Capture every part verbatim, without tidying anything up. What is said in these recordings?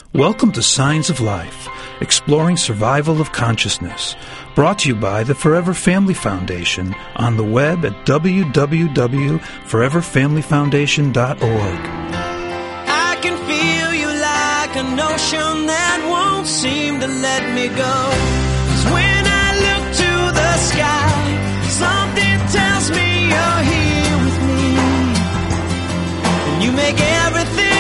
Welcome to Signs of Life, exploring survival of consciousness, brought to you by the Forever Family Foundation on the web at w w w dot forever family foundation dot org. I can feel you like an ocean that won't seem to let me go. 'Cause when I look to the sky, something tells me you're here with me, and you make everything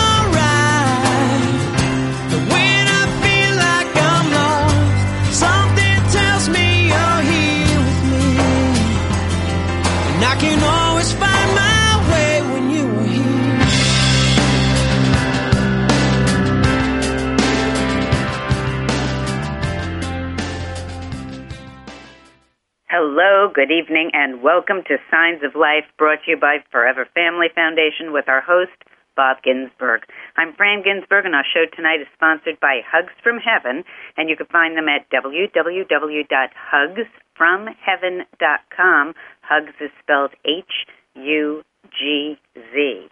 I can always find my way when you are here. Hello, good evening, and welcome to Signs of Life, brought to you by Forever Family Foundation with our host, Bob Ginsberg. I'm Fran Ginsberg, and our show tonight is sponsored by Hugs from Heaven, and you can find them at w w w dot hugs from heaven dot com. Hugs is spelled H U G Z.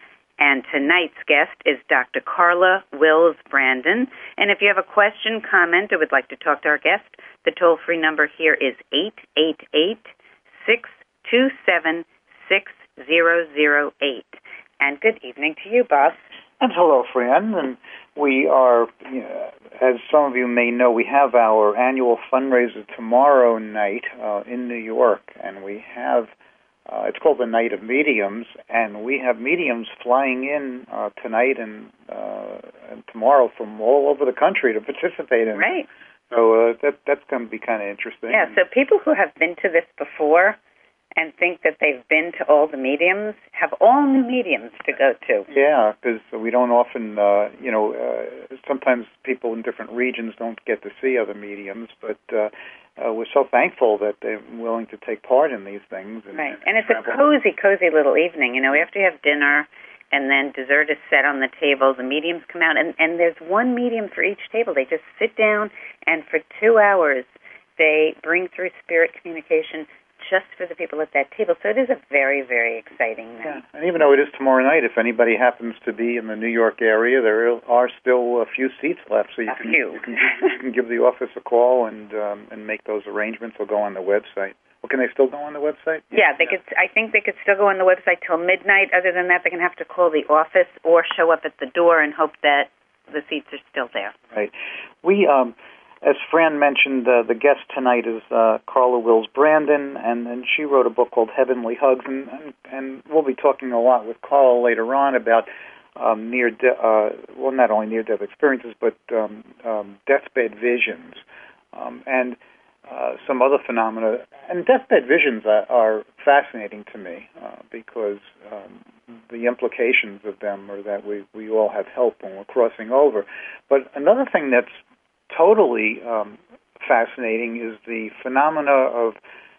And tonight's guest is Doctor Carla Wills Brandon. And if you have a question, comment, or would like to talk to our guest, the toll-free number here is eight eight eight, six two seven, six zero zero eight. And good evening to you, Bob. And hello, Fran. And we are, you know, as some of you may know, we have our annual fundraiser tomorrow night uh, in New York, and we have, uh, it's called the Night of Mediums, and we have mediums flying in uh, tonight and, uh, and tomorrow from all over the country to participate in. Right. So uh, that that's going to be kind of interesting. Yeah, so people who have been to this before and think that they've been to all the mediums have all new mediums to go to. Yeah, because we don't often, uh, you know, uh, sometimes people in different regions don't get to see other mediums, but uh, uh, we're so thankful that they're willing to take part in these things. And, right, and, and it's travel. a cozy, cozy little evening. You know, after you have dinner and then dessert is set on the table, the mediums come out, and, and there's one medium for each table. They just sit down, and for two hours they bring through spirit communication just for the people at that table. So it is a very, very exciting night. Yeah. And even though it is tomorrow night, if anybody happens to be in the New York area, there are still a few seats left. So you, a can, few. you, can, you can give the office a call and um, and make those arrangements or go on the website. Well, can they still go on the website? Yeah, they yeah. could. I think they could still go on the website till midnight. Other than that, they're going to have to call the office or show up at the door and hope that the seats are still there. Right. We... Um, As Fran mentioned, uh, the guest tonight is uh, Carla Wills Brandon, and, and she wrote a book called Heavenly Hugs, and, and, and we'll be talking a lot with Carla later on about um, near, de- uh, well, not only near-death experiences, but um, um, deathbed visions, um, and uh, some other phenomena. And deathbed visions are, are fascinating to me uh, because um, the implications of them are that we, we all have help when we're crossing over. But another thing that's totally um, fascinating is the phenomena of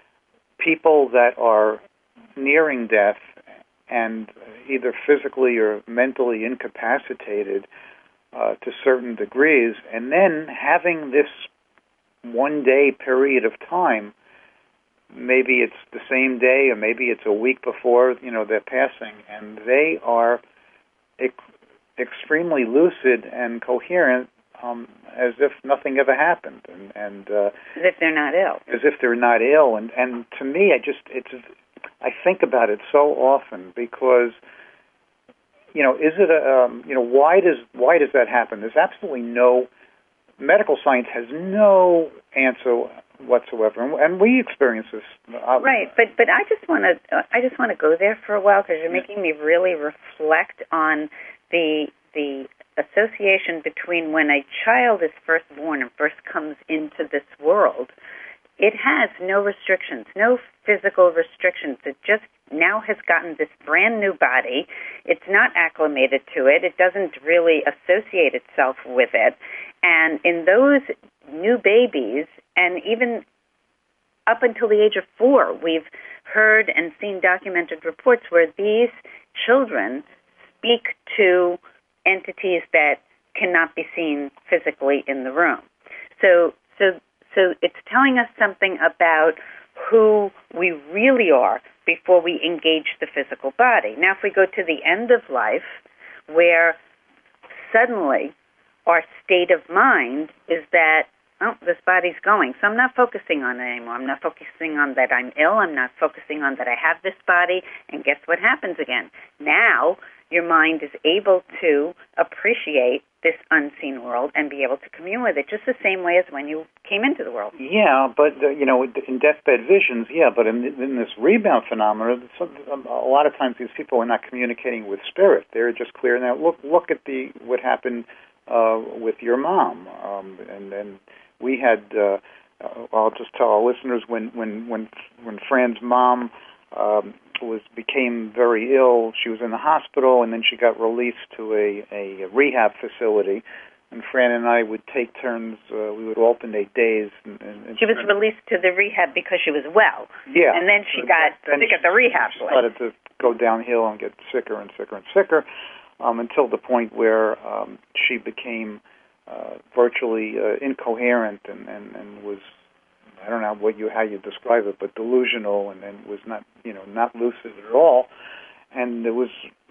people that are nearing death and either physically or mentally incapacitated uh, to certain degrees, and then having this one-day period of time, maybe it's the same day or maybe it's a week before, you know, they're passing, and they are ex- extremely lucid and coherent, Um, as if nothing ever happened, and, and uh, as if they're not ill. As if they're not ill, and and to me, I just it's I think about it so often because, you know, is it a um, you know why does why does that happen? There's absolutely no medical science has no answer whatsoever, and, and we experience this. Uh, right, but but I just want to uh, I just want to go there for a while because you're making me really reflect on the the. association between when a child is first born and first comes into this world. It has no restrictions, no physical restrictions. It just now has gotten this brand new body. It's not acclimated to it. It doesn't really associate itself with it. And in those new babies, and even up until the age of four, we've heard and seen documented reports where these children speak to entities that cannot be seen physically in the room. So, so, so it's telling us something about who we really are before we engage the physical body. Now, if we go to the end of life, where suddenly our state of mind is that, oh, this body's going, so I'm not focusing on it anymore. I'm not focusing on that I'm ill. I'm not focusing on that I have this body. And guess what happens again? Now your mind is able to appreciate this unseen world and be able to commune with it, just the same way as when you came into the world. Yeah, but, uh, you know, in deathbed visions, yeah, but in, in this rebound phenomenon, a lot of times these people are not communicating with spirit. They're just clear. Now, look look at the what happened uh, with your mom. Um, and, and we had, uh, I'll just tell our listeners, when, when, when, when Fran's mom um, was became very ill, she was in the hospital, and then she got released to a, a rehab facility. And Fran and I would take turns. Uh, we would alternate days. And, and, and she was released to the rehab because she was well. Yeah. And then she got and sick she, at the rehab she place. started to go downhill and get sicker and sicker and sicker um, until the point where um, she became uh, virtually uh, incoherent and, and, and was, I don't know what you how you describe it, but delusional, and, and was not, you know, not lucid at all. And it was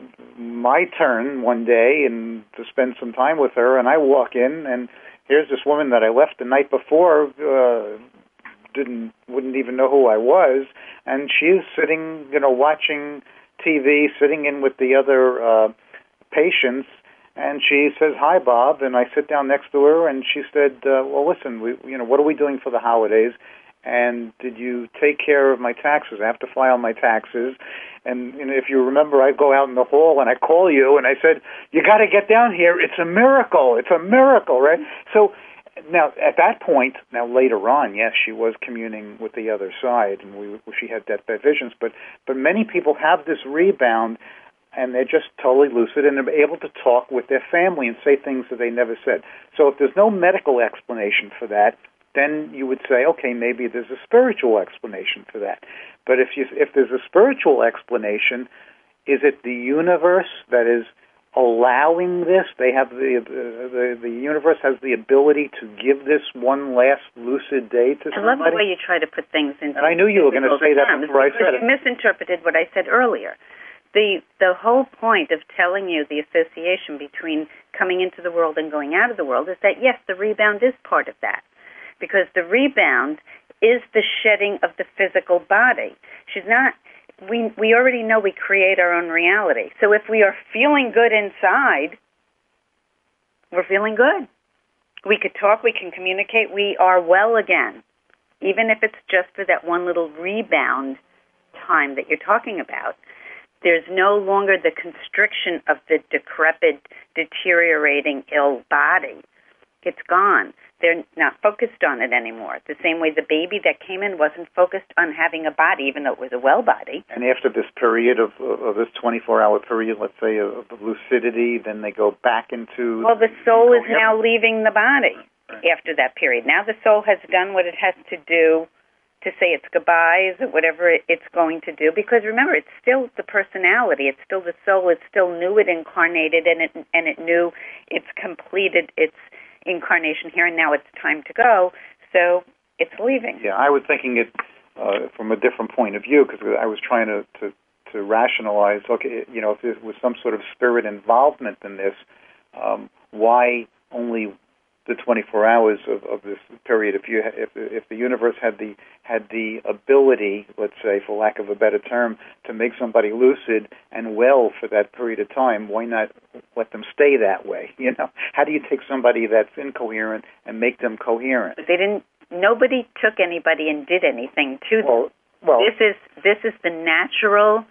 my turn one day and to spend some time with her, and I walk in, and here's this woman that I left the night before, uh, didn't wouldn't even know who I was, and she's sitting, you know, watching T V, sitting in with the other uh, patients. And she says, "Hi, Bob," and I sit down next to her, and she said, uh, "Well, listen, we, you know, what are we doing for the holidays? And did you take care of my taxes? I have to file my taxes." And, you know, if you remember, I go out in the hall and I call you, and I said, "You got to get down here. It's a miracle. It's a miracle, right?" So now, at that point, now later on, yes, she was communing with the other side, and we she had deathbed visions. But but many people have this rebound, and they're just totally lucid, and they're able to talk with their family and say things that they never said. So if there's no medical explanation for that, then you would say, okay, maybe there's a spiritual explanation for that. But if you if there's a spiritual explanation, is it the universe that is allowing this? They have the the the universe has the ability to give this one last lucid day to somebody? I love the way you try to put things into. And I knew you were going to say that before I said it. You misinterpreted what I said earlier. The the whole point of telling you the association between coming into the world and going out of the world is that, yes, the rebound is part of that. Because the rebound is the shedding of the physical body. She's not, we we already know we create our own reality. So if we are feeling good inside, we're feeling good. We could talk, we can communicate, we are well again. Even if it's just for that one little rebound time that you're talking about. There's no longer the constriction of the decrepit, deteriorating, ill body. It's gone. They're not focused on it anymore. The same way the baby that came in wasn't focused on having a body, even though it was a well body. And after this period of, of this twenty-four hour period, let's say, of lucidity, then they go back into... Well, the soul is now leaving the body after that period. Now the soul has done what it has to do to say its goodbyes or whatever it's going to do. Because remember, it's still the personality. It's still the soul. It still knew it incarnated, and it and it knew it's completed its incarnation here, and now it's time to go. So it's leaving. Yeah, I was thinking it uh, from a different point of view, because I was trying to, to, to rationalize, okay, you know, if there was some sort of spirit involvement in this, um, why only the twenty-four hours of, of this period? If you if if the universe had the had the ability, let's say, for lack of a better term, to make somebody lucid and well for that period of time, why not let them stay that way? You know, how do you take somebody that's incoherent and make them coherent? But they didn't. Nobody took anybody and did anything to them. Well, well, this is this is the natural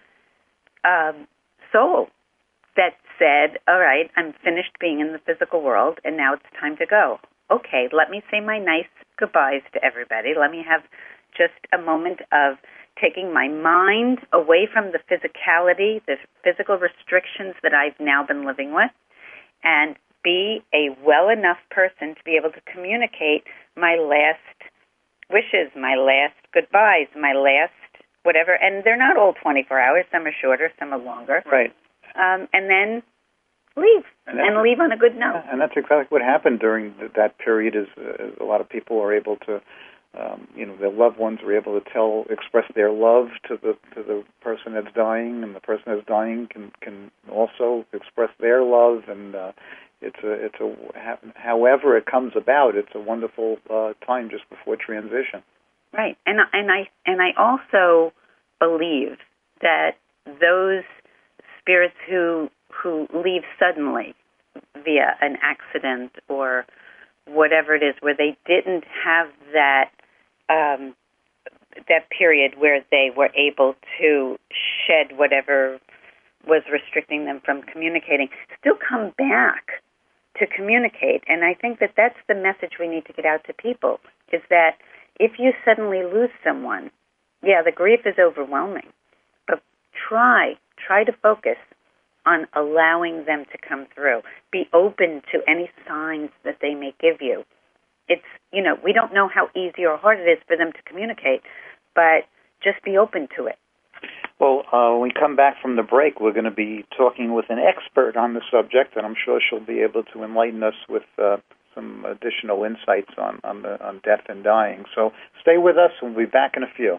um, soul that said, all right, I'm finished being in the physical world, and now it's time to go. Okay, let me say my nice goodbyes to everybody. Let me have just a moment of taking my mind away from the physicality, the physical restrictions that I've now been living with, and be a well enough person to be able to communicate my last wishes, my last goodbyes, my last whatever. And they're not all twenty-four hours. Some are shorter, some are longer. Right. Um, and then leave, and, and leave on a good note. And that's exactly what happened during the, that period. Is uh, a lot of people are able to, um, you know, their loved ones are able to tell, express their love to the to the person that's dying, and the person that's dying can can also express their love, and uh, it's a it's a however it comes about, it's a wonderful uh, time just before transition. Right, and and I and I also believe that those spirits who who leave suddenly via an accident or whatever it is, where they didn't have that um, that period where they were able to shed whatever was restricting them from communicating, still come back to communicate. And I think that that's the message we need to get out to people, is that if you suddenly lose someone, yeah, the grief is overwhelming, but try, try to focus on allowing them to come through. Be open to any signs that they may give you. It's, you know, we don't know how easy or hard it is for them to communicate, but just be open to it. Well, uh, when we come back from the break, we're going to be talking with an expert on the subject, and I'm sure she'll be able to enlighten us with uh, some additional insights on, on, the, on death and dying. So stay with us, and we'll be back in a few.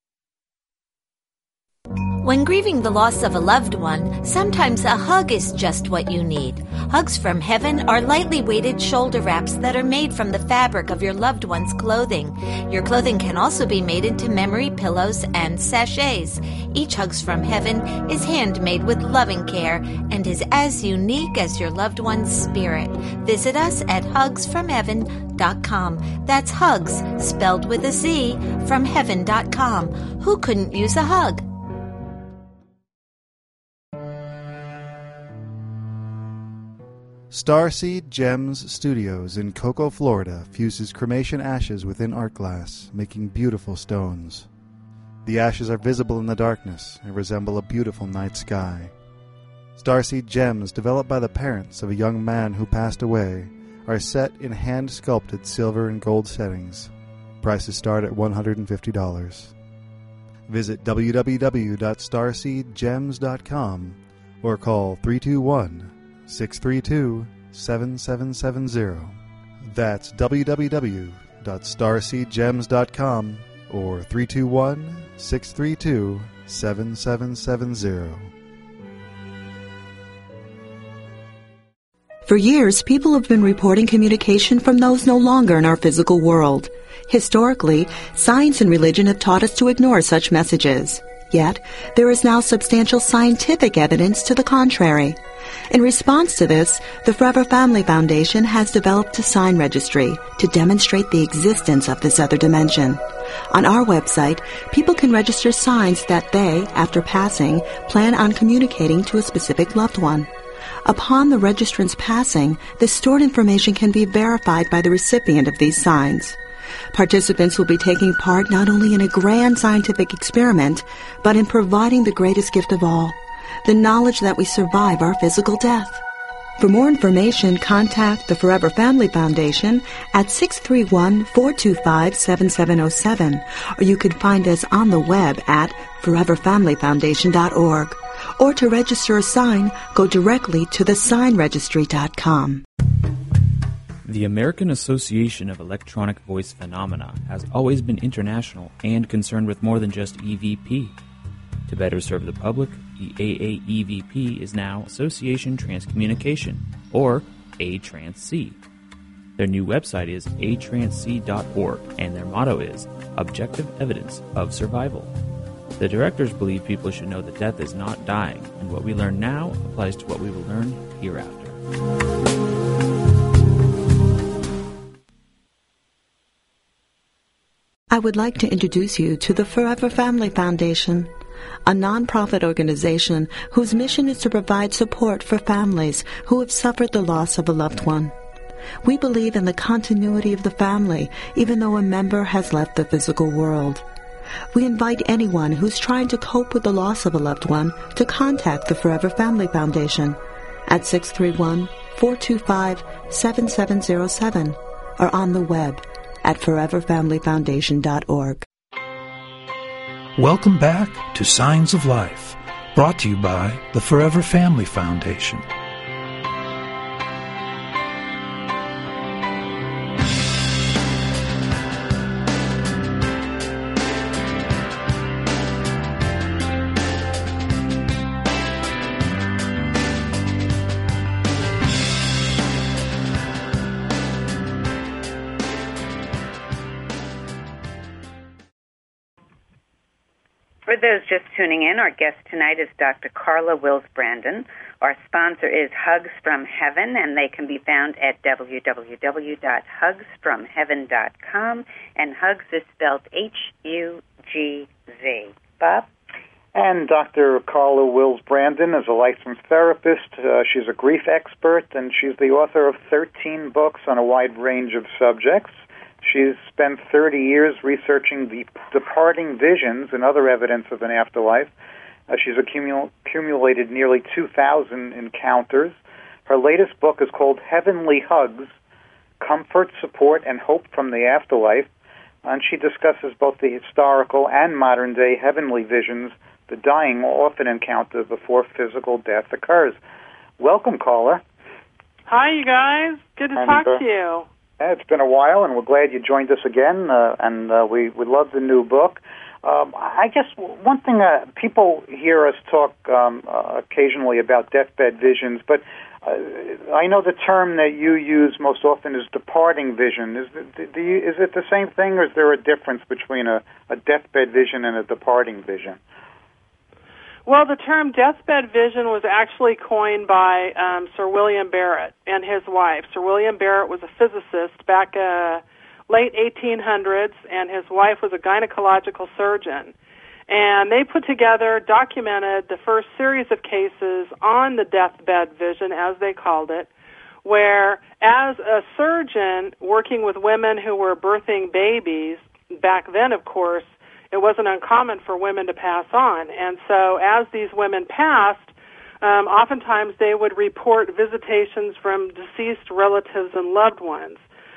When grieving the loss of a loved one, sometimes a hug is just what you need. Hugs from Heaven are lightly weighted shoulder wraps that are made from the fabric of your loved one's clothing. Your clothing can also be made into memory pillows and sachets. Each Hugs from Heaven is handmade with loving care and is as unique as your loved one's spirit. Visit us at hugs from heaven dot com. That's Hugs, spelled with a Z, from heaven dot com. Who couldn't use a hug? Starseed Gems Studios in Cocoa, Florida fuses cremation ashes within art glass, making beautiful stones. The ashes are visible in the darkness and resemble a beautiful night sky. Starseed Gems, developed by the parents of a young man who passed away, are set in hand-sculpted silver and gold settings. Prices start at one hundred fifty dollars. Visit w w w dot starseed gems dot com or call three two one, six three two, seven seven seven zero. That's w w w dot starseed gems dot com or three two one, six three two, seven seven seven zero. For years, people have been reporting communication from those no longer in our physical world. Historically, science and religion have taught us to ignore such messages. Yet, there is now substantial scientific evidence to the contrary. In response to this, the Forever Family Foundation has developed a sign registry to demonstrate the existence of this other dimension. On our website, people can register signs that they, after passing, plan on communicating to a specific loved one. Upon the registrant's passing, the stored information can be verified by the recipient of these signs. Participants will be taking part not only in a grand scientific experiment, but in providing the greatest gift of all, the knowledge that we survive our physical death. For more information, contact the Forever Family Foundation at six three one, four two five, seven seven zero seven, or you can find us on the web at forever family foundation dot org. Or to register a sign, go directly to the sign registry dot com. The American Association of Electronic Voice Phenomena has always been international and concerned with more than just E V P. To better serve the public, the A A E V P is now Association Transcommunication, or A Trans C. Their new website is a trans c dot org, and their motto is Objective Evidence of Survival. The directors believe people should know that death is not dying, and what we learn now applies to what we will learn hereafter. I would like to introduce you to the Forever Family Foundation, a nonprofit organization whose mission is to provide support for families who have suffered the loss of a loved one. We believe in the continuity of the family, even though a member has left the physical world. We invite anyone who's trying to cope with the loss of a loved one to contact the Forever Family Foundation at six three one, four two five, seven seven zero seven or on the web at forever family foundation dot org. Welcome back to Signs of Life, brought to you by the Forever Family Foundation. those just tuning in, our guest tonight is Doctor Carla Wills Brandon. Our sponsor is Hugs from Heaven, and they can be found at w w w dot hugs from heaven dot com, and Hugs is spelled H U G Z. Bob? And Doctor Carla Wills Brandon is a licensed therapist. Uh, she's a grief expert, and she's the author of thirteen books on a wide range of subjects. She's spent thirty years researching the departing visions and other evidence of an afterlife. Uh, she's accumul- accumulated nearly two thousand encounters. Her latest book is called Heavenly Hugs, Comfort, Support, and Hope from the Afterlife, and she discusses both the historical and modern-day heavenly visions the dying often encounter before physical death occurs. Welcome, caller. Hi, you guys. Good to and, talk uh, to you. It's been a while, and we're glad you joined us again, uh, and uh, we, we love the new book. Um, I guess one thing, uh, people hear us talk um, uh, occasionally about deathbed visions, but uh, I know the term that you use most often is departing vision. Is it, do you, is it the same thing, or is there a difference between a, a deathbed vision and a departing vision? Well, the term deathbed vision was actually coined by um, Sir William Barrett and his wife. Sir William Barrett was a physicist back uh, late eighteen hundreds, and his wife was a gynecological surgeon. And they put together, documented the first series of cases on the deathbed vision, as they called it, where as a surgeon working with women who were birthing babies, back then, of course, it wasn't uncommon for women to pass on. And so as these women passed, um, oftentimes they would report visitations from deceased relatives and loved ones.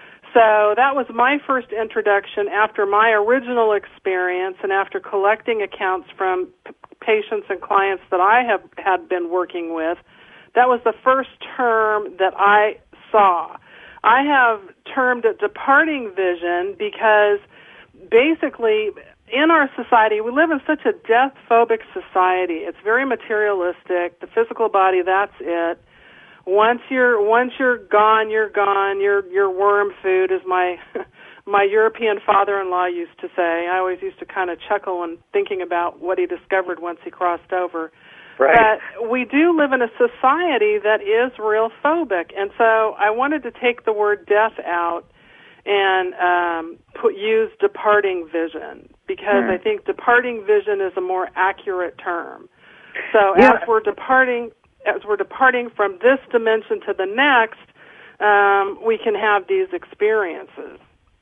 So that was my first introduction after my original experience and after collecting accounts from p- patients and clients that I have had been working with. That was the first term that I saw. I have termed it departing vision because basically in our society, we live in such a death-phobic society. It's very materialistic. The physical body, that's it. Once you're once you're gone, you're gone. You're you're worm food, as my my European father-in-law used to say. I always used to kind of chuckle when thinking about what he discovered once he crossed over. Right. But we do live in a society that is real phobic, and so I wanted to take the word death out and um, put use departing vision, because mm. I think departing vision is a more accurate term. So yeah. as we're departing, as we're departing from this dimension to the next, um, we can have these experiences.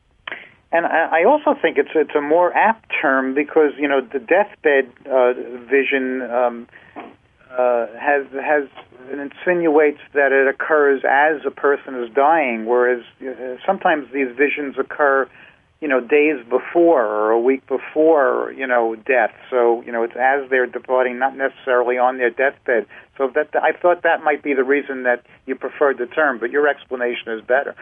And I also think it's it's a more apt term because, you know, the deathbed uh, vision um, uh, has has it insinuates that it occurs as a person is dying, whereas uh, sometimes these visions occur, you know, days before or a week before, you know, death. So, you know, it's as they're departing, not necessarily on their deathbed. So that I thought that might be the reason that you preferred the term, but your explanation is better.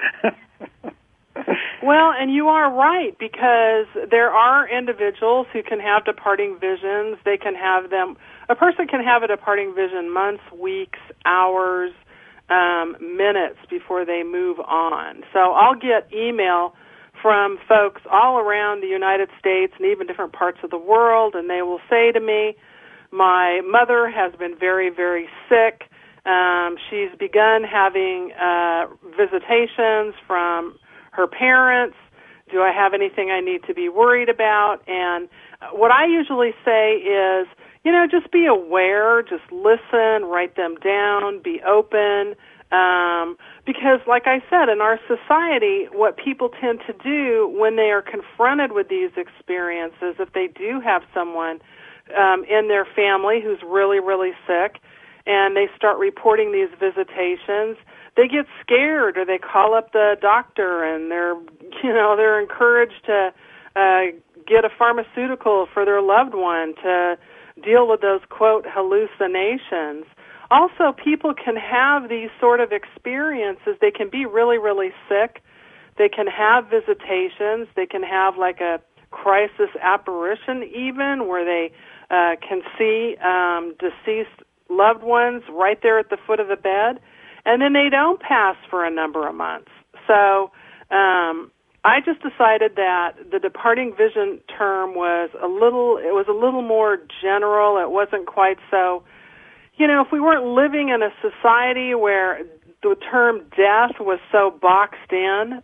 Well, and you are right, because there are individuals who can have departing visions. They can have them, a person can have a departing vision months, weeks, hours, um, minutes before they move on. So I'll get email from folks all around the United States and even different parts of the world, and they will say to me, my mother has been very, very sick. Um, she's begun having uh, visitations from her parents. Do I have anything I need to be worried about? And what I usually say is, you know, just be aware, just listen, write them down, be open. Um, because, like I said, in our society, what people tend to do when they are confronted with these experiences, if they do have someone um, in their family who's really, really sick, and they start reporting these visitations, they get scared, or they call up the doctor, and they're, you know, they're encouraged to uh, get a pharmaceutical for their loved one to deal with those, quote, hallucinations. Also, people can have these sort of experiences. They can be really, really sick. They can have visitations. They can have like a crisis apparition even, where they uh, can see um, deceased loved ones right there at the foot of the bed. And then they don't pass for a number of months. So um, I just decided that the departing vision term was a little, it was a little more general. It wasn't quite so, you know, if we weren't living in a society where the term death was so boxed in,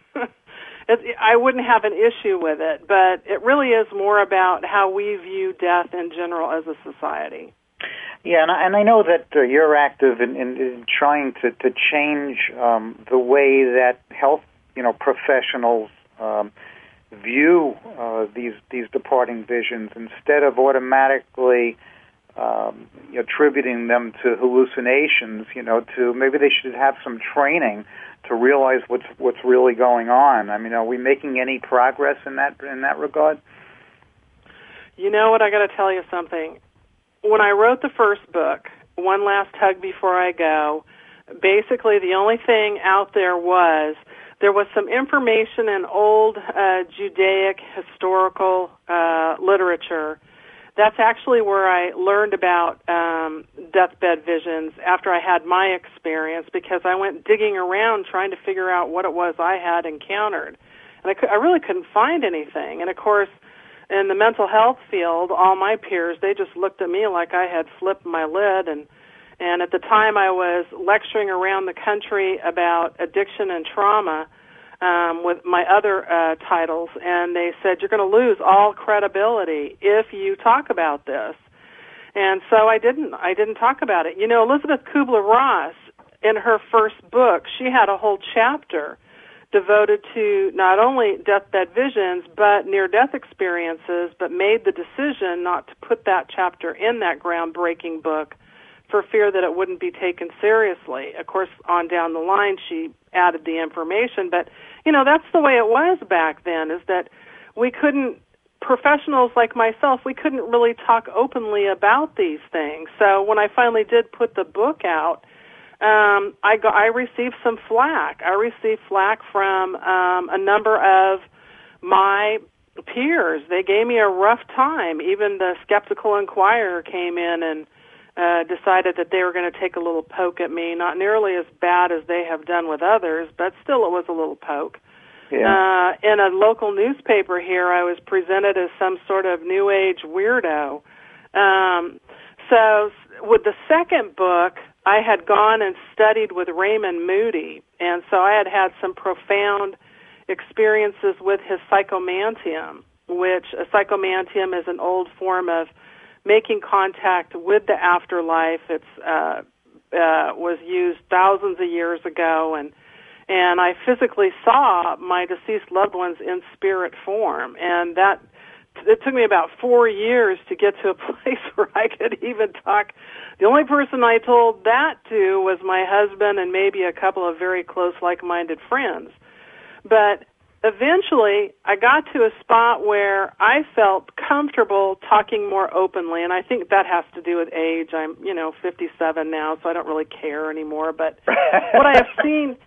it, I wouldn't have an issue with it. But it really is more about how we view death in general as a society. Yeah, and I, and I know that uh, you're active in, in, in trying to, to change um, the way that health, you know, professionals um, view uh, these these departing visions instead of automatically um, attributing them to hallucinations. You know, to maybe they should have some training to realize what's what's really going on. I mean, are we making any progress in that in that regard? You know what? I got to tell you something. When I wrote the first book, One Last Hug Before I Go, basically the only thing out there was there was some information in old uh, Judaic historical uh, literature. That's actually where I learned about um, deathbed visions after I had my experience, because I went digging around trying to figure out what it was I had encountered. And I, could, I really couldn't find anything. And, of course, in the mental health field, all my peers, they just looked at me like I had flipped my lid. And, and at the time I was lecturing around the country about addiction and trauma um, with my other uh, titles, and they said, you're going to lose all credibility if you talk about this. And so I didn't. I didn't talk about it. You know, Elizabeth Kubler-Ross, in her first book, she had a whole chapter devoted to not only deathbed visions, but near-death experiences, but made the decision not to put that chapter in that groundbreaking book for fear that it wouldn't be taken seriously. Of course, on down the line, she added the information, but, you know, that's the way it was back then, is that we couldn't, professionals like myself, we couldn't really talk openly about these things. So when I finally did put the book out, Um, I, got, I received some flack. I received flack from um, a number of my peers. They gave me a rough time. Even the Skeptical Inquirer came in and uh, decided that they were going to take a little poke at me. Not nearly as bad as they have done with others, but still it was a little poke. Yeah. Uh, in a local newspaper here, I was presented as some sort of New Age weirdo. Um, so with the second book, I had gone and studied with Raymond Moody, and so I had had some profound experiences with his psychomantium, which a psychomantium is an old form of making contact with the afterlife. It's uh, uh, was used thousands of years ago, and and I physically saw my deceased loved ones in spirit form, and that it took me about four years to get to a place where I could even talk. The only person I told that to was my husband and maybe a couple of very close, like-minded friends. But eventually, I got to a spot where I felt comfortable talking more openly, and I think that has to do with age. I'm, you know, fifty-seven now, so I don't really care anymore. But what I have seen,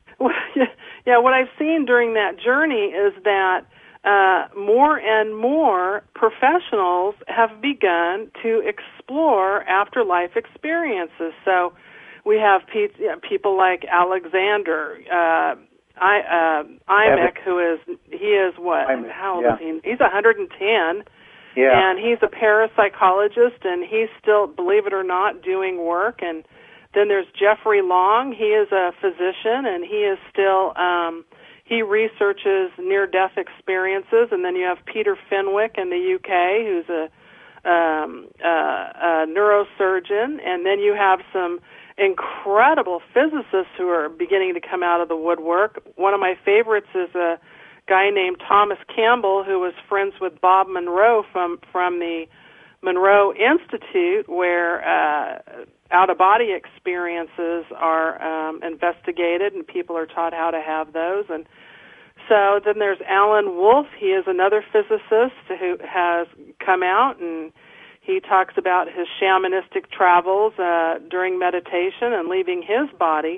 yeah, what I've seen during that journey is that Uh, more and more professionals have begun to explore afterlife experiences. So we have pe- you know, people like Alexander uh, I, uh, Imek, who is, he is what? Imek, how old yeah. is he? He's one hundred ten, yeah. And he's a parapsychologist, and he's still, believe it or not, doing work. And then there's Jeffrey Long. He is a physician, and he is still... Um, He researches near-death experiences, and then you have Peter Fenwick in the U K, who's a, um, uh, a neurosurgeon, and then you have some incredible physicists who are beginning to come out of the woodwork. One of my favorites is a guy named Thomas Campbell, who was friends with Bob Monroe from, from the Monroe Institute, where uh, out-of-body experiences are um, investigated, and people are taught how to have those. And so then there's Alan Wolfe. He is another physicist who has come out, and he talks about his shamanistic travels uh, during meditation and leaving his body.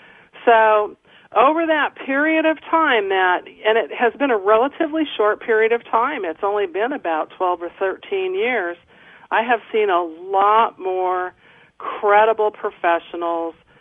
So over that period of time, that, and it has been a relatively short period of time, it's only been about twelve or thirteen years, I have seen a lot more credible professionals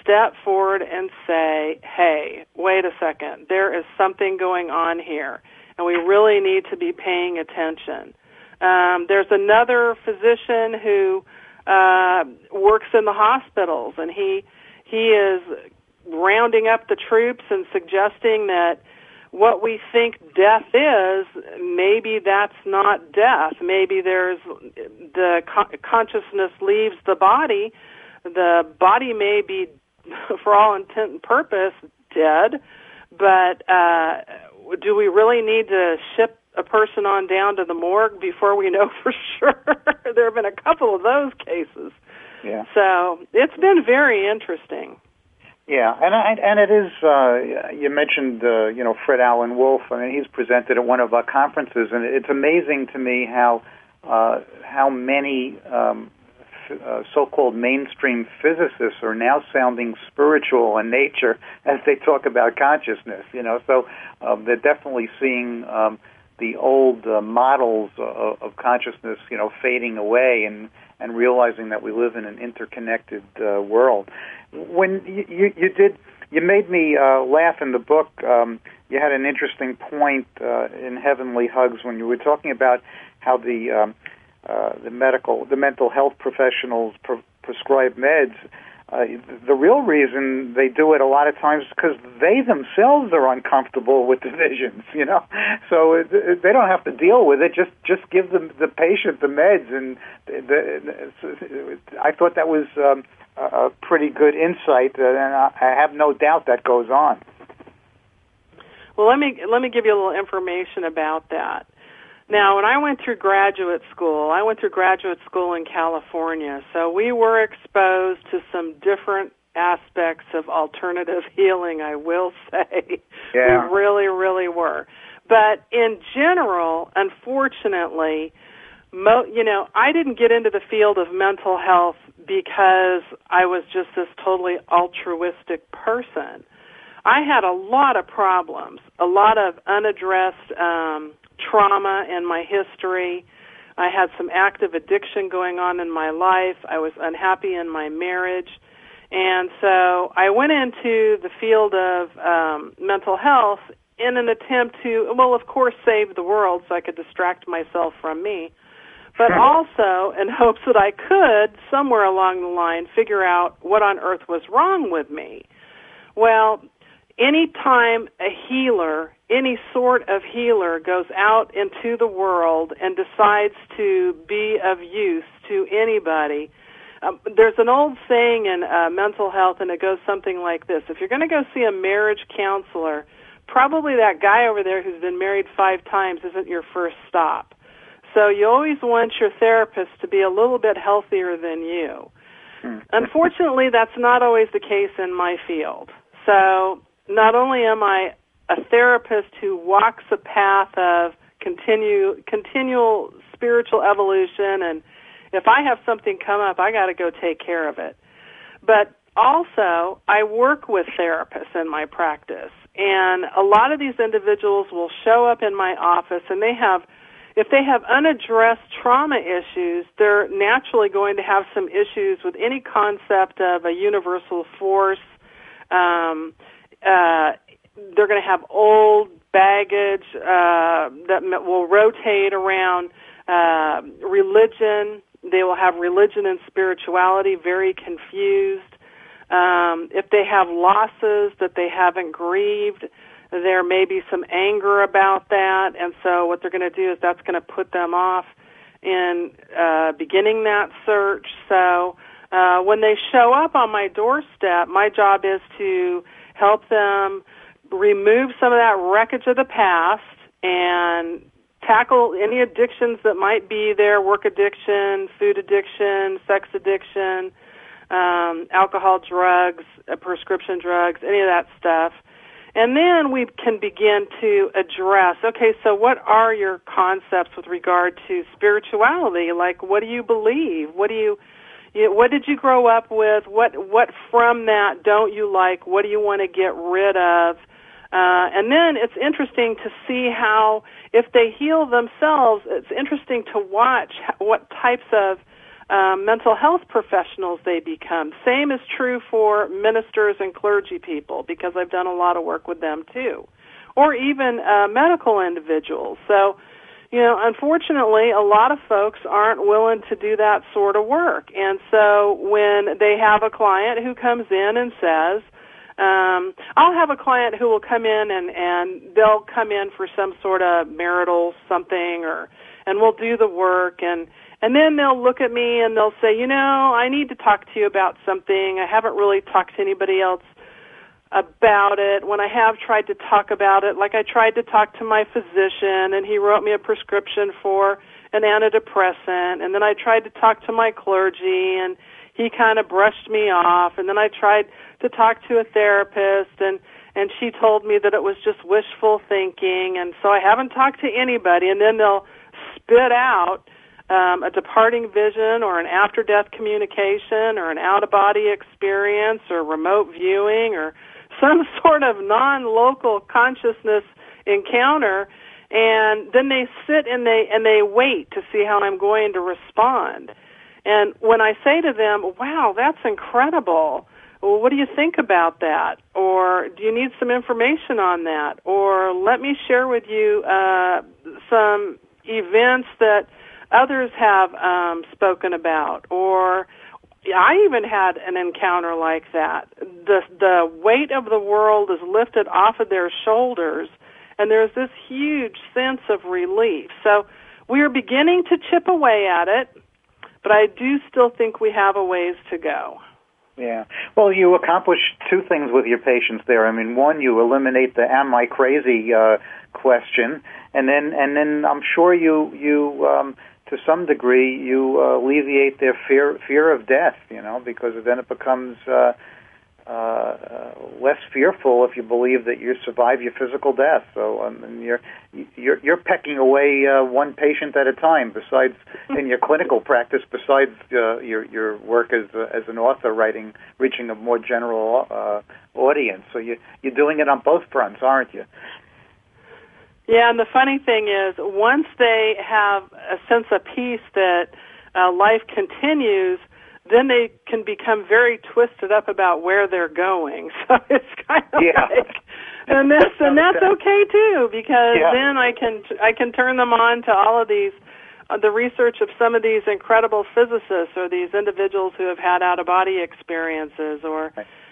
step forward and say, hey, wait a second, there is something going on here, and we really need to be paying attention. Um, there's another physician who uh, works in the hospitals, and he he is rounding up the troops and suggesting that what we think death is, maybe that's not death. Maybe there's the con- consciousness leaves the body. The body may be, for all intent and purpose, dead, but uh, do we really need to ship a person on down to the morgue before we know for sure? There have been a couple of those cases. Yeah. So it's been very interesting. Yeah, and I, and it is. Uh, you mentioned, uh, you know, Fred Alan Wolf. I mean, he's presented at one of our conferences, and it's amazing to me how uh, how many um, f- uh, so-called mainstream physicists are now sounding spiritual in nature as they talk about consciousness. You know, so um, they're definitely seeing um, the old uh, models of, of consciousness, you know, fading away, and and realizing that we live in an interconnected uh, world. When you, you, you did, you made me uh, laugh in the book. Um, you had an interesting point uh, in Heavenly Hugs when you were talking about how the um, uh, the medical, the mental health professionals pre- prescribe meds. Uh, the real reason they do it a lot of times is because they themselves are uncomfortable with the visions, you know. So it, they don't have to deal with it. Just just give them the patient the meds, and the, the, I thought that was um, a pretty good insight, and I have no doubt that goes on. Well, let me let me give you a little information about that. Now, when I went through graduate school, I went through graduate school in California, so we were exposed to some different aspects of alternative healing, I will say. Yeah. We really, really were. But in general, unfortunately, mo- you know, I didn't get into the field of mental health because I was just this totally altruistic person. I had a lot of problems, a lot of unaddressed um trauma in my history. I had some active addiction going on in my life. I was unhappy in my marriage. And so I went into the field of um, mental health in an attempt to, well, of course, save the world so I could distract myself from me, but also in hopes that I could, somewhere along the line, figure out what on earth was wrong with me. Well, any time a healer, any sort of healer goes out into the world and decides to be of use to anybody, um, there's an old saying in uh, mental health, and it goes something like this. If you're going to go see a marriage counselor, probably that guy over there who's been married five times isn't your first stop. So you always want your therapist to be a little bit healthier than you. Unfortunately, that's not always the case in my field. So not only am I a therapist who walks a path of continue, continual spiritual evolution, and if I have something come up, I got to go take care of it. But also, I work with therapists in my practice, and a lot of these individuals will show up in my office, and they have, if they have unaddressed trauma issues, they're naturally going to have some issues with any concept of a universal force. Um, uh, they're going to have old baggage uh, that will rotate around uh, religion. They will have religion and spirituality very confused. Um, if they have losses that they haven't grieved, there may be some anger about that, and so what they're going to do is that's going to put them off in uh, beginning that search. So uh, when they show up on my doorstep, my job is to help them remove some of that wreckage of the past and tackle any addictions that might be there, work addiction, food addiction, sex addiction, um, alcohol, drugs, uh, prescription drugs, any of that stuff. And then we can begin to address, okay, so what are your concepts with regard to spirituality? Like, what do you believe? What do you, you what did you grow up with? What, what from that don't you like? What do you want to get rid of? Uh, and then it's interesting to see how, if they heal themselves, it's interesting to watch what types of um, mental health professionals they become. Same is true for ministers and clergy people, because I've done a lot of work with them too, or even uh, medical individuals. So, you know, unfortunately, a lot of folks aren't willing to do that sort of work. And so when they have a client who comes in and says, um, I'll have a client who will come in and, and they'll come in for some sort of marital something, or and we'll do the work, and, and then they'll look at me and they'll say, you know, I need to talk to you about something. I haven't really talked to anybody else about it. When I have tried to talk about it, like I tried to talk to my physician, and he wrote me a prescription for an antidepressant, and then I tried to talk to my clergy, and he kind of brushed me off, and then I tried to talk to a therapist, and, and she told me that it was just wishful thinking, and so I haven't talked to anybody, and then they'll spit out um, a departing vision or an after-death communication or an out-of-body experience or remote viewing or some sort of non-local consciousness encounter, and then they sit and they and they wait to see how I'm going to respond. And when I say to them, wow, that's incredible, well, what do you think about that? Or do you need some information on that? Or let me share with you uh, some events that others have um, spoken about. Or I even had an encounter like that. The the weight of the world is lifted off of their shoulders, and there's this huge sense of relief. So we are beginning to chip away at it, but I do still think we have a ways to go. Yeah. Well, you accomplish two things with your patients there. I mean, one, you eliminate the "am I crazy" uh, question, and then and then I'm sure you you um, to some degree you uh, alleviate their fear fear of death. You know, because then it becomes uh, uh, uh, less fearful if you believe that you survive your physical death. So um, and you're you're you're pecking away uh, one patient at a time. Besides, in your clinical practice, besides uh, your your work as uh, as an author, writing, reaching a more general uh, audience. So you you're doing it on both fronts, aren't you? Yeah, and the funny thing is, once they have a sense of peace that uh, life continues, then they can become very twisted up about where they're going. So it's kind of yeah. like, and that's and that's okay too, because yeah. then I can I can turn them on to all of these, uh, the research of some of these incredible physicists or these individuals who have had out of body experiences, or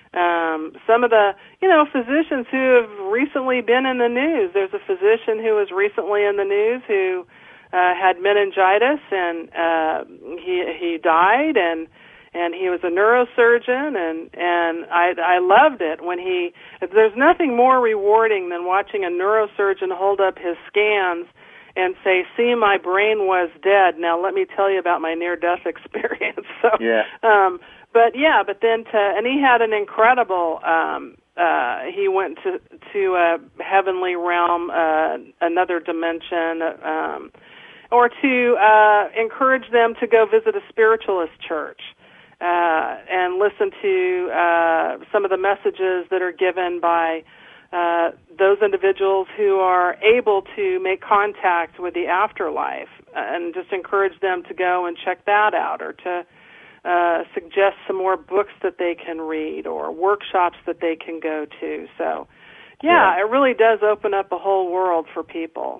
um, some of the you know physicians who have recently been in the news. There's a physician who was recently in the news who uh, had meningitis, and uh, he he died, and. And he was a neurosurgeon, and, and I, I loved it when he, there's nothing more rewarding than watching a neurosurgeon hold up his scans and say, see, my brain was dead. Now let me tell you about my near-death experience. So, yeah. Um, but yeah, but then to, and he had an incredible, um, uh, he went to, to a heavenly realm, uh, another dimension, um, or to, uh, encourage them to go visit a spiritualist church. Uh, and listen to uh, some of the messages that are given by uh, those individuals who are able to make contact with the afterlife, and just encourage them to go and check that out, or to uh, suggest some more books that they can read or workshops that they can go to. So, yeah, yeah. It really does open up a whole world for people.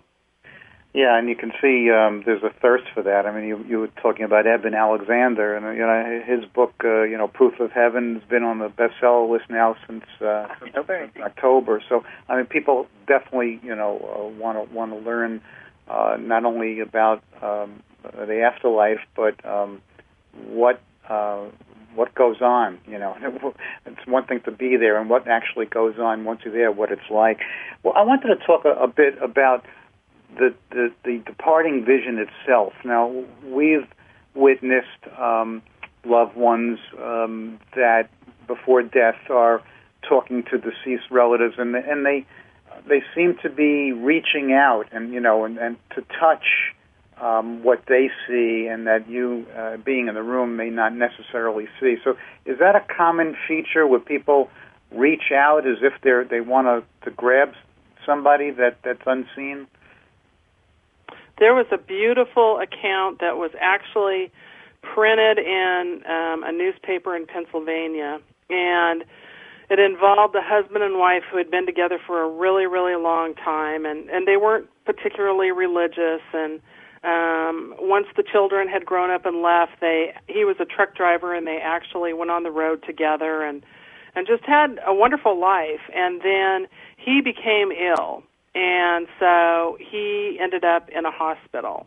Yeah, and you can see um, there's a thirst for that. I mean, you, you were talking about Eben Alexander, and you know his book, uh, you know, Proof of Heaven, has been on the bestseller list now since uh, October. October. So, I mean, people definitely, you know, want to want to learn uh, not only about um, the afterlife, but um, what uh, what goes on. You know, it's one thing to be there, and what actually goes on once you're there, what it's like. Well, I wanted to talk a, a bit about The, the the departing vision itself. Now, we've witnessed um, loved ones um, that before death are talking to deceased relatives, and and they they seem to be reaching out and you know and, and to touch um, what they see, and that you uh, being in the room may not necessarily see. So, is that a common feature where people reach out as if they're they want to to grab somebody that that's unseen? There was a beautiful account that was actually printed in um, a newspaper in Pennsylvania, and it involved a husband and wife who had been together for a really, really long time, and, and they weren't particularly religious. And um, once the children had grown up and left, they he was a truck driver, and they actually went on the road together and, and just had a wonderful life. And then he became ill, and so he ended up in a hospital.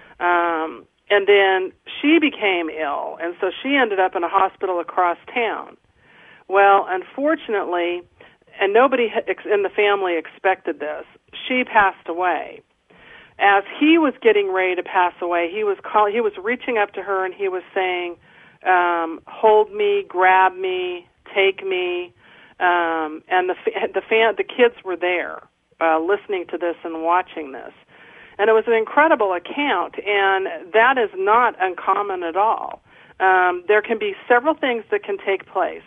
Um, and then she became ill, and so she ended up in a hospital across town. Well, unfortunately, and nobody in the family expected this, she passed away. As he was getting ready to pass away, he was call, he was reaching up to her and he was saying, um, "Hold me, grab me, take me." Um, and the the fan, the kids were there, uh, listening to this and watching this, and it was an incredible account. And that is not uncommon at all. Um, there can be several things that can take place.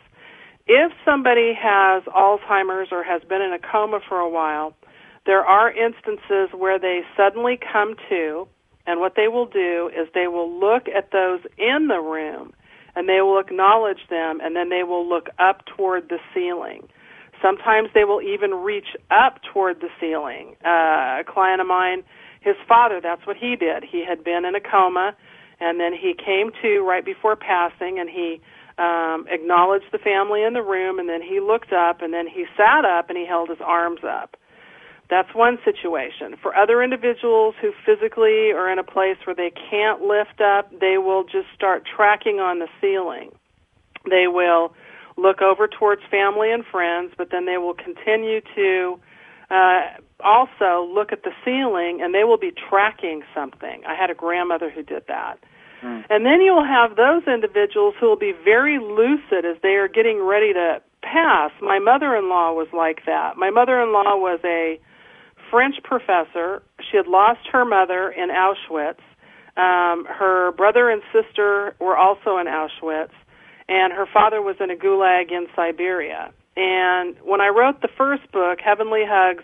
If somebody has Alzheimer's or has been in a coma for a while, there are instances where they suddenly come to, and what they will do is they will look at those in the room, and they will acknowledge them, and then they will look up toward the ceiling. Sometimes they will even reach up toward the ceiling. Uh, a client of mine, his father, that's what he did. He had been in a coma, and then he came to right before passing, and he Um, acknowledged the family in the room, and then he looked up, and then he sat up, and he held his arms up. That's one situation. For other individuals who physically are in a place where they can't lift up, they will just start tracking on the ceiling. They will look over towards family and friends, but then they will continue to uh, also look at the ceiling, and they will be tracking something. I had a grandmother who did that. And then you'll have those individuals who will be very lucid as they are getting ready to pass. My mother-in-law was like that. My mother-in-law was a French professor. She had lost her mother in Auschwitz. Um, her brother and sister were also in Auschwitz, and her father was in a gulag in Siberia. And when I wrote the first book, Heavenly Hugs,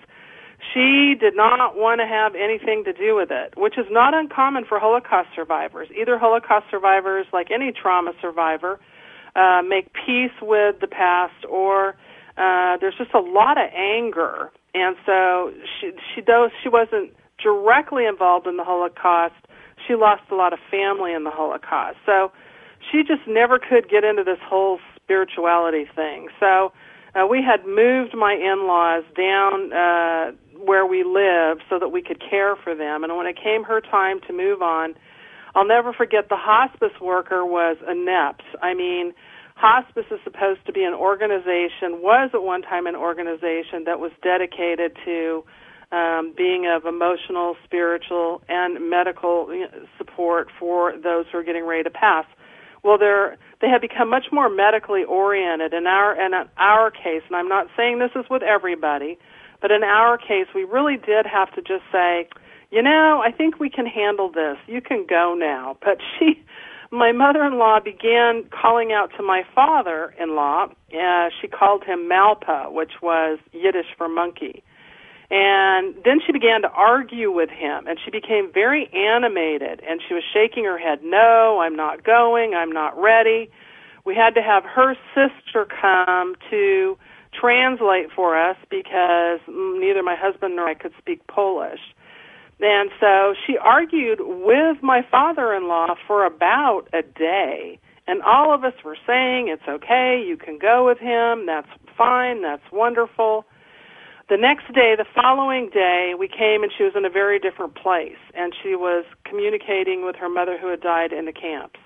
she did not want to have anything to do with it, which is not uncommon for Holocaust survivors. Either Holocaust survivors, like any trauma survivor, uh, make peace with the past, or uh, there's just a lot of anger. And so she, she, does, she wasn't directly involved in the Holocaust. She lost a lot of family in the Holocaust. So she just never could get into this whole spirituality thing. So uh, we had moved my in-laws down uh, where we lived so that we could care for them. And when it came her time to move on, I'll never forget the hospice worker was inept. I mean, hospice is supposed to be an organization, was at one time an organization that was dedicated to um, being of emotional, spiritual, and medical support for those who are getting ready to pass. Well, they're, they have become much more medically oriented. In our, in our case, and I'm not saying this is with everybody, but in our case, we really did have to just say, you know, I think we can handle this. You can go now. But she, my mother-in-law began calling out to my father-in-law. Uh, she called him Malpa, which was Yiddish for monkey. And then she began to argue with him, and she became very animated, and she was shaking her head, no, I'm not going, I'm not ready. We had to have her sister come to translate for us because neither my husband nor I could speak Polish. And so she argued with my father-in-law for about a day, and all of us were saying, it's okay, you can go with him, that's fine, that's wonderful. The next day, the following day, we came and she was in a very different place, and she was communicating with her mother who had died in the camps.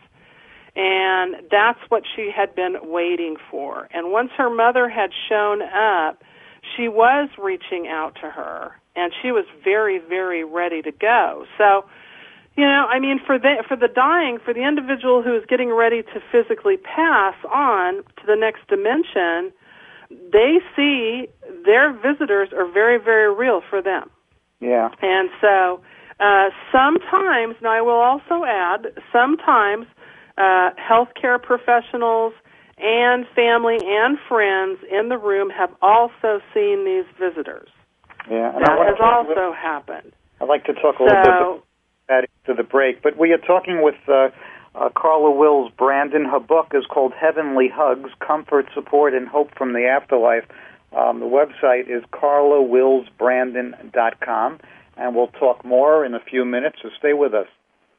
And that's what she had been waiting for. And once her mother had shown up, she was reaching out to her, and she was very, very ready to go. So, you know, I mean, for the, for the dying, for the individual who is getting ready to physically pass on to the next dimension, they see their visitors are very, very real for them. Yeah. And so uh, sometimes, now I will also add, sometimes uh, healthcare professionals and family and friends in the room have also seen these visitors. Yeah, and that has also little, happened. I'd like to talk a so, little bit about to the break, but we are talking with uh, uh, Carla Wills Brandon. Her book is called Heavenly Hugs, Comfort, Support, and Hope from the Afterlife. Um, the website is carla wills brandon dot com, and we'll talk more in a few minutes, so stay with us.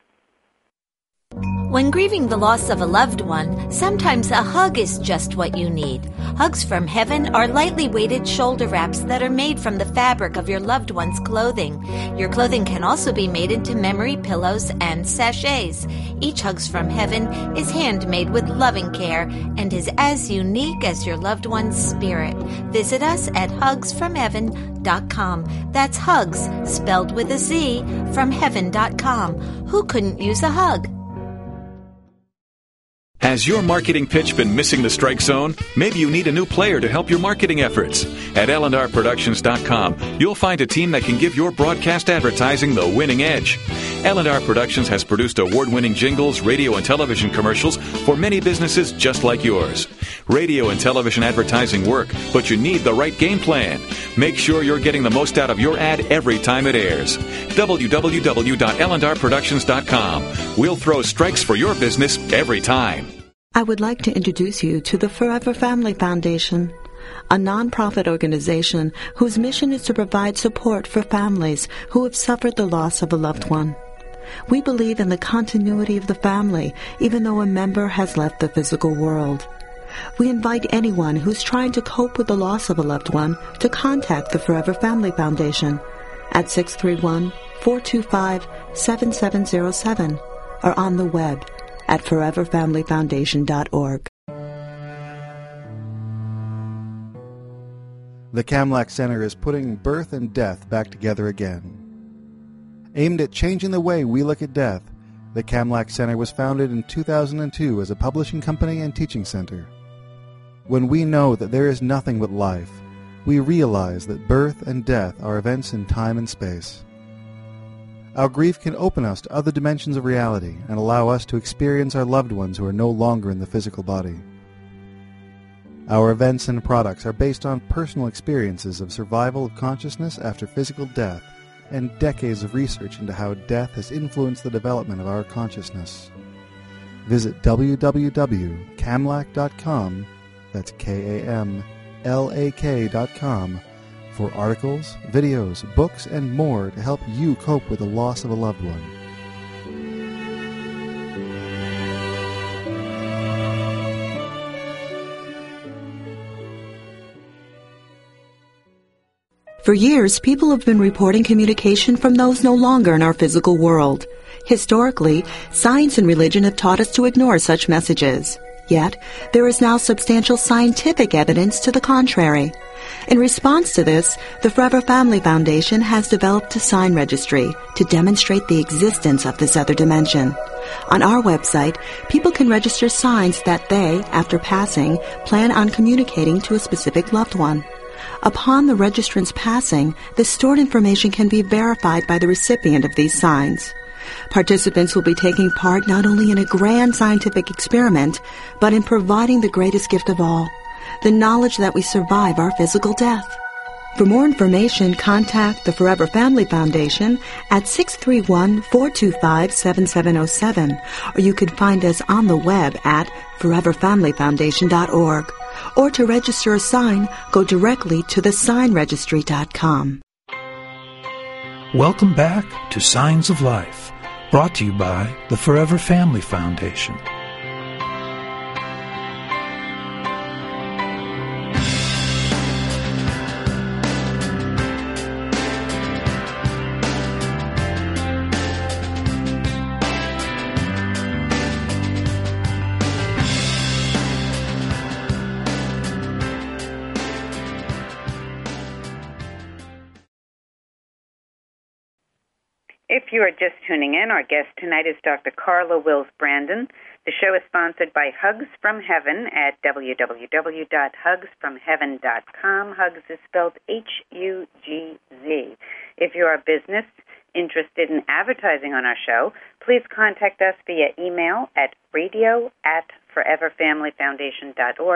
When grieving the loss of a loved one, sometimes a hug is just what you need. Hugs from Heaven are lightly weighted shoulder wraps that are made from the fabric of your loved one's clothing. Your clothing can also be made into memory pillows and sachets. Each Hugs from Heaven is handmade with loving care and is as unique as your loved one's spirit. Visit us at hugs from heaven dot com. That's Hugs, spelled with a Z, from heaven dot com. Who couldn't use a hug? Has your marketing pitch been missing the strike zone? Maybe you need a new player to help your marketing efforts. At L and R Productions dot com, you'll find a team that can give your broadcast advertising the winning edge. L and R Productions has produced award-winning jingles, radio, and television commercials for many businesses just like yours. Radio and television advertising work, but you need the right game plan. Make sure you're getting the most out of your ad every time it airs. w w w dot L and R Productions dot com. We'll throw strikes for your business every time. I would like to introduce you to the Forever Family Foundation, a nonprofit organization whose mission is to provide support for families who have suffered the loss of a loved one. We believe in the continuity of the family, even though a member has left the physical world. We invite anyone who's trying to cope with the loss of a loved one to contact the Forever Family Foundation at six three one, four two five, seven seven zero seven or on the web at forever family foundation dot org. The Kamlach Center is putting birth and death back together again. Aimed at changing the way we look at death, the Kamlach Center was founded in two thousand two as a publishing company and teaching center. When we know that there is nothing but life, we realize that birth and death are events in time and space. Our grief can open us to other dimensions of reality and allow us to experience our loved ones who are no longer in the physical body. Our events and products are based on personal experiences of survival of consciousness after physical death and decades of research into how death has influenced the development of our consciousness. Visit w w w dot kamlach dot com, that's K A M L A K dot com, for articles, videos, books, and more to help you cope with the loss of a loved one. For years, people have been reporting communication from those no longer in our physical world. Historically, science and religion have taught us to ignore such messages. Yet, there is now substantial scientific evidence to the contrary. In response to this, the Forever Family Foundation has developed a sign registry to demonstrate the existence of this other dimension. On our website, people can register signs that they, after passing, plan on communicating to a specific loved one. Upon the registrant's passing, the stored information can be verified by the recipient of these signs. Participants will be taking part not only in a grand scientific experiment, but in providing the greatest gift of all, the knowledge that we survive our physical death. For more information, contact the Forever Family Foundation at six three one, four two five, seven seven zero seven, or you can find us on the web at forever family foundation dot org. Or to register a sign, go directly to the sign registry dot com. Welcome back to Signs of Life, brought to you by the Forever Family Foundation. If you are just tuning in, our guest tonight is Doctor Carla Wills Brandon. The show is sponsored by Hugs from Heaven at w w w dot hugs from heaven dot com. Hugs is spelled H U G Z. If you are a business interested in advertising on our show, please contact us via email at radio at forever family foundation dot org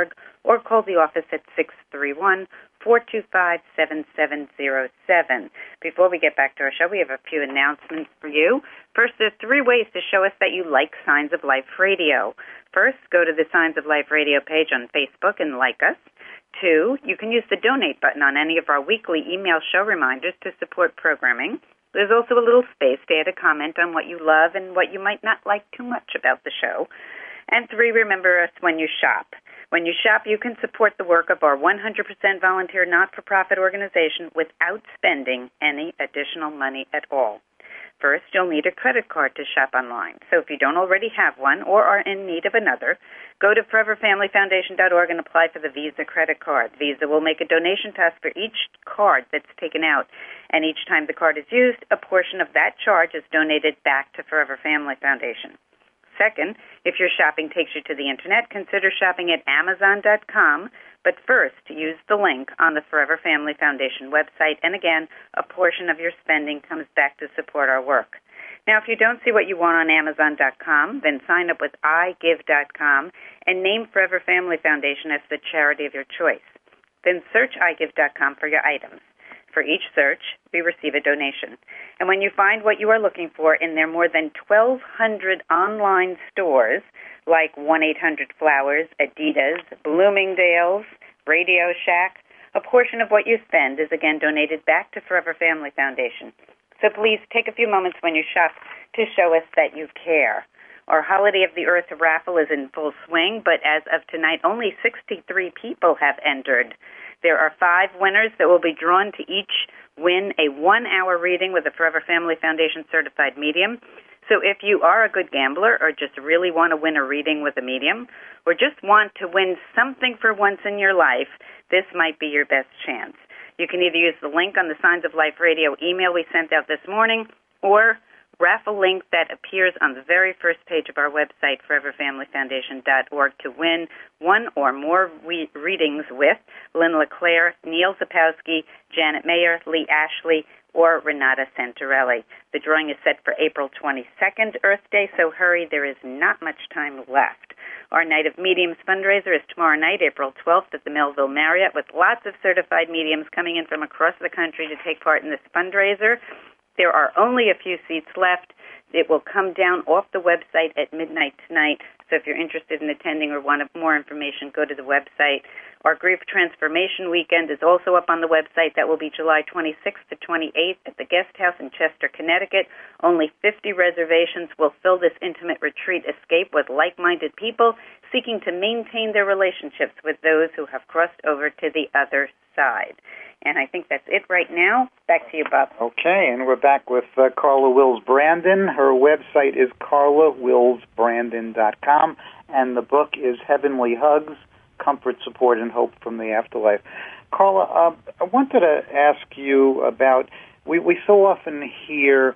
or call the office at six three one, four two five, seven seven zero seven. Before we get back to our show, we have a few announcements for you. First, there's three ways to show us that you like Signs of Life Radio. First, go to the Signs of Life Radio page on Facebook and like us. Two, you can use the donate button on any of our weekly email show reminders to support programming. There's also a little space to add a comment on what you love and what you might not like too much about the show. And three, remember us when you shop. When you shop, you can support the work of our one hundred percent volunteer not-for-profit organization without spending any additional money at all. First, you'll need a credit card to shop online. So if you don't already have one or are in need of another, go to forever family foundation dot org and apply for the Visa credit card. Visa will make a donation to us for each card that's taken out, and each time the card is used, a portion of that charge is donated back to Forever Family Foundation. Second, if your shopping takes you to the Internet, consider shopping at amazon dot com. But first, use the link on the Forever Family Foundation website. And again, a portion of your spending comes back to support our work. Now, if you don't see what you want on amazon dot com, then sign up with i give dot com and name Forever Family Foundation as the charity of your choice. Then search i give dot com for your items. For each search, we receive a donation. And when you find what you are looking for in their more than twelve hundred online stores, like one eight hundred flowers, Adidas, Bloomingdale's, Radio Shack, a portion of what you spend is again donated back to Forever Family Foundation. So please take a few moments when you shop to show us that you care. Our Holiday of the Earth raffle is in full swing, but as of tonight, only sixty-three people have entered. There are five winners that will be drawn to each win a one-hour reading with a Forever Family Foundation certified medium. So if you are a good gambler or just really want to win a reading with a medium or just want to win something for once in your life, this might be your best chance. You can either use the link on the Signs of Life Radio email we sent out this morning or raffle link that appears on the very first page of our website, forever family foundation dot org, to win one or more re- readings with Lynn LeClaire, Neil Zapowski, Janet Mayer, Lee Ashley, or Renata Santorelli. The drawing is set for April twenty-second, Earth Day, so hurry, there is not much time left. Our Night of Mediums fundraiser is tomorrow night, April twelfth, at the Melville Marriott, with lots of certified mediums coming in from across the country to take part in this fundraiser. There are only a few seats left. It will come down off the website at midnight tonight. So if you're interested in attending or want more information, go to the website. Our Grief Transformation Weekend is also up on the website. That will be July twenty-sixth to twenty-eighth at the Guest House in Chester, Connecticut. Only fifty reservations will fill this intimate retreat escape with like-minded people seeking to maintain their relationships with those who have crossed over to the other side. And I think that's it right now. Back to you, Bob. Okay, and we're back with uh, Carla Wills Brandon. Her website is carla wills brandon dot com, and the book is Heavenly Hugs, Comfort, Support, and Hope from the Afterlife. Carla, uh, I wanted to ask you about, we, we so often hear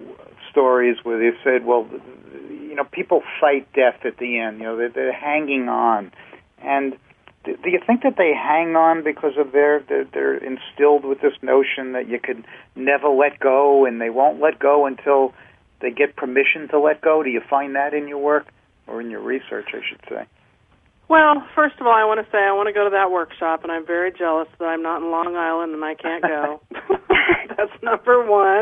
stories where they said, well, you know, people fight death at the end, you know, they're, they're hanging on. And do you think that they hang on because of their, they're, they're instilled with this notion that you could never let go and they won't let go until they get permission to let go? Do you find that in your work or in your research, I should say? Well, first of all, I want to say I want to go to that workshop, and I'm very jealous that I'm not in Long Island and I can't go. That's number one.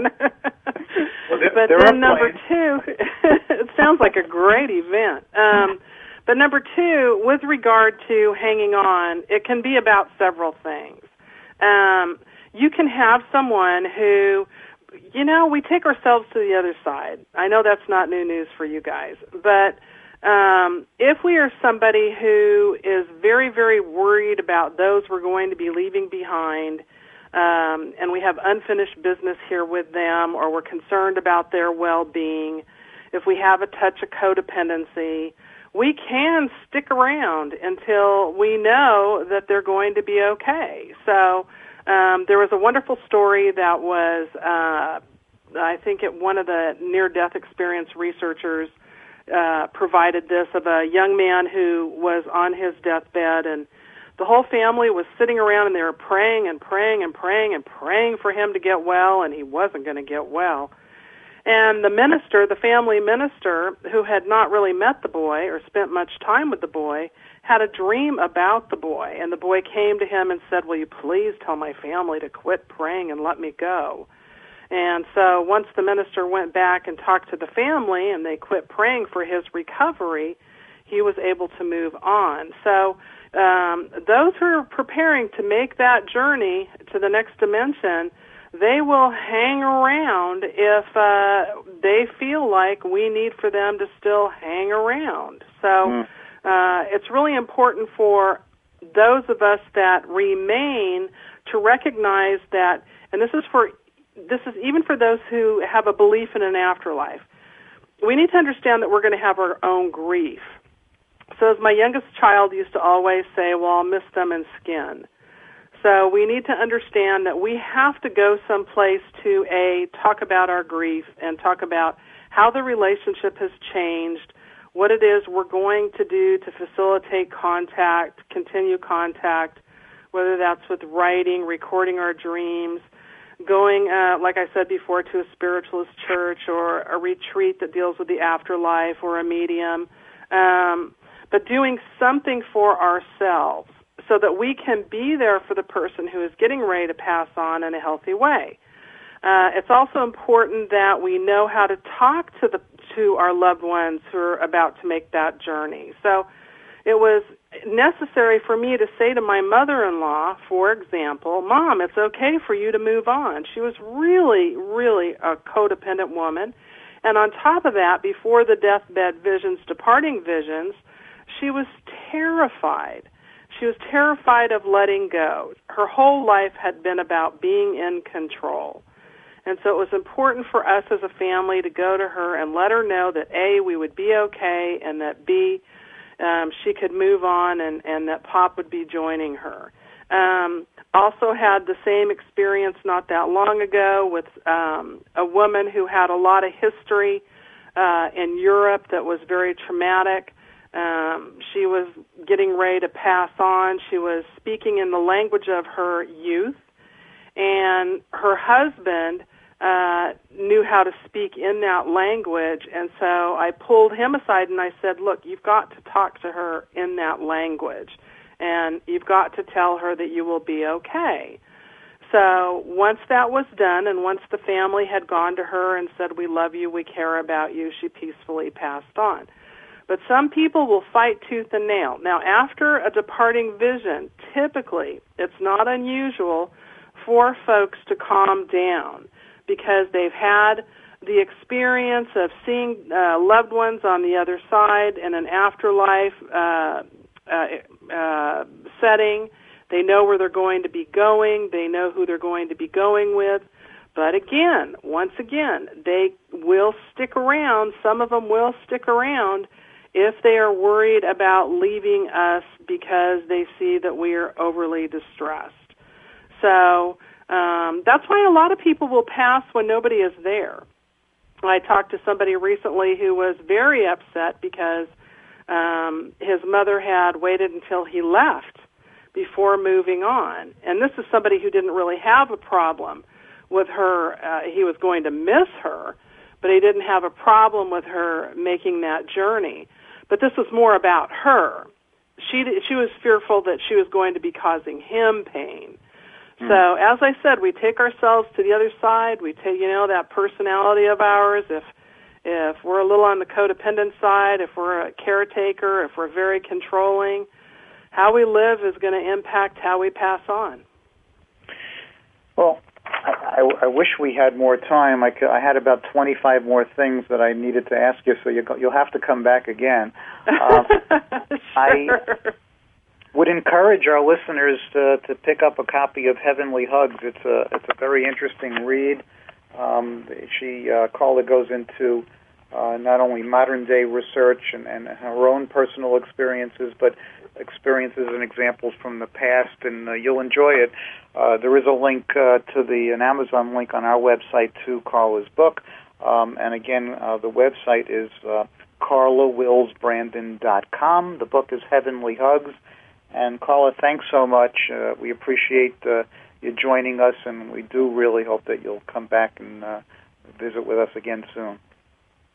Well, they're, but they're then number two, it sounds like a great event. Um, but number two, with regard to hanging on, it can be about several things. Um, you can have someone who, you know, we take ourselves to the other side. I know that's not new news for you guys, but Um, if we are somebody who is very, very worried about those we're going to be leaving behind, um, and we have unfinished business here with them, or we're concerned about their well-being, if we have a touch of codependency, we can stick around until we know that they're going to be okay. So um, there was a wonderful story that was, uh, I think, it, one of the near-death experience researchers Uh, provided this, of a young man who was on his deathbed, and the whole family was sitting around and they were praying and praying and praying and praying for him to get well, and he wasn't going to get well. And the minister, the family minister, who had not really met the boy or spent much time with the boy, had a dream about the boy, and the boy came to him and said, will you please tell my family to quit praying and let me go? And so once the minister went back and talked to the family and they quit praying for his recovery, he was able to move on. So um, those who are preparing to make that journey to the next dimension, they will hang around if uh, they feel like we need for them to still hang around. So mm. uh, it's really important for those of us that remain to recognize that, and this is for this is even for those who have a belief in an afterlife, we need to understand that we're going to have our own grief. So as my youngest child used to always say, well, I'll miss them in skin. So we need to understand that we have to go someplace to, A, talk about our grief and talk about how the relationship has changed, what it is we're going to do to facilitate contact, continue contact, whether that's with writing, recording our dreams, going, uh, like I said before, to a spiritualist church or a retreat that deals with the afterlife or a medium, um, but doing something for ourselves so that we can be there for the person who is getting ready to pass on in a healthy way. Uh, it's also important that we know how to talk to the to our loved ones who are about to make that journey. So it was necessary for me to say to my mother-in-law, for example, Mom, it's okay for you to move on. She was really, really a codependent woman. And on top of that, before the deathbed visions, departing visions, she was terrified. She was terrified of letting go. Her whole life had been about being in control. And so it was important for us as a family to go to her and let her know that, A, we would be okay, and that, B, um, she could move on and, and that Pop would be joining her. Um, also had the same experience not that long ago with um, a woman who had a lot of history uh, in Europe that was very traumatic. Um, she was getting ready to pass on. She was speaking in the language of her youth, and her husband uh, knew how to speak in that language, and so I pulled him aside and I said, look, you've got to talk to her in that language, and you've got to tell her that you will be okay. So once that was done, and once the family had gone to her and said, we love you, we care about you, she peacefully passed on. But some people will fight tooth and nail. Now, after a departing vision, typically it's not unusual for folks to calm down because they've had the experience of seeing uh, loved ones on the other side in an afterlife uh, uh, uh, setting. They know where they're going to be going. They know who they're going to be going with. But again, once again, they will stick around. Some of them will stick around if they are worried about leaving us because they see that we are overly distressed. So um, that's why a lot of people will pass when nobody is there. I talked to somebody recently who was very upset because um, his mother had waited until he left before moving on. And this is somebody who didn't really have a problem with her. Uh, he was going to miss her, but he didn't have a problem with her making that journey. But this was more about her. She she was fearful that she was going to be causing him pain. Mm. So as I said, we take ourselves to the other side. We take, you know, that personality of ours. If if we're a little on the codependent side, if we're a caretaker, if we're very controlling, how we live is going to impact how we pass on. Well, I, I, I wish we had more time. I, could, I had about twenty-five more things that I needed to ask you, so you, you'll have to come back again. Uh, sure. I would encourage our listeners to, to pick up a copy of Heavenly Hugs. It's a it's a very interesting read. Um, she uh, Carla goes into uh, not only modern day research and, and her own personal experiences, but experiences and examples from the past, and uh, you'll enjoy it. Uh, there is a link uh, to the an Amazon link on our website to Carla's book, um, and again, uh, the website is uh, carla wills brandon dot com. The book is Heavenly Hugs, and Carla, thanks so much. Uh, we appreciate uh, you joining us, and we do really hope that you'll come back and uh, visit with us again soon.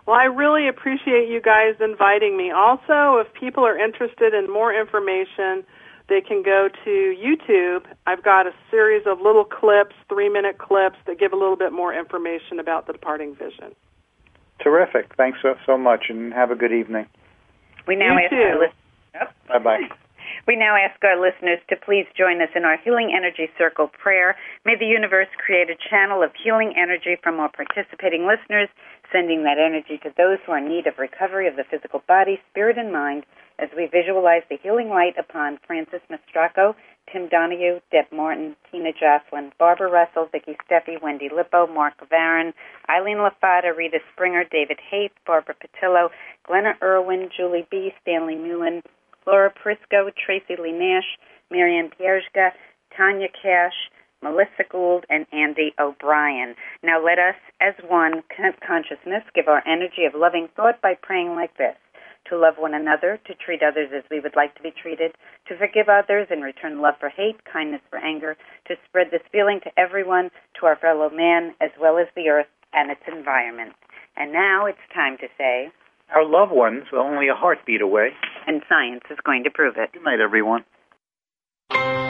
Well, I really appreciate you guys inviting me. Also, if people are interested in more information, they can go to YouTube. I've got a series of little clips, three-minute clips, that give a little bit more information about the departing vision. Terrific. Thanks so, so much, and have a good evening. We now You ask too. our listeners. Oh. Bye-bye. We now ask our listeners to please join us in our Healing Energy Circle prayer. May the universe create a channel of healing energy from our participating listeners, sending that energy to those who are in need of recovery of the physical body, spirit, and mind, as we visualize the healing light upon Francis Mastracco, Tim Donahue, Deb Martin, Tina Jocelyn, Barbara Russell, Vicki Steffi, Wendy Lippo, Mark Varon, Eileen LaFada, Rita Springer, David Haight, Barbara Patillo, Glenna Irwin, Julie B., Stanley Mullen, Laura Prisco, Tracy Lee Nash, Marianne Pierzga, Tanya Cash, Melissa Gould, and Andy O'Brien. Now let us, as one consciousness, give our energy of loving thought by praying like this: to love one another, to treat others as we would like to be treated, to forgive others and return love for hate, kindness for anger, to spread this feeling to everyone, to our fellow man, as well as the earth and its environment. And now it's time to say, our loved ones are only a heartbeat away. And science is going to prove it. Good night, everyone.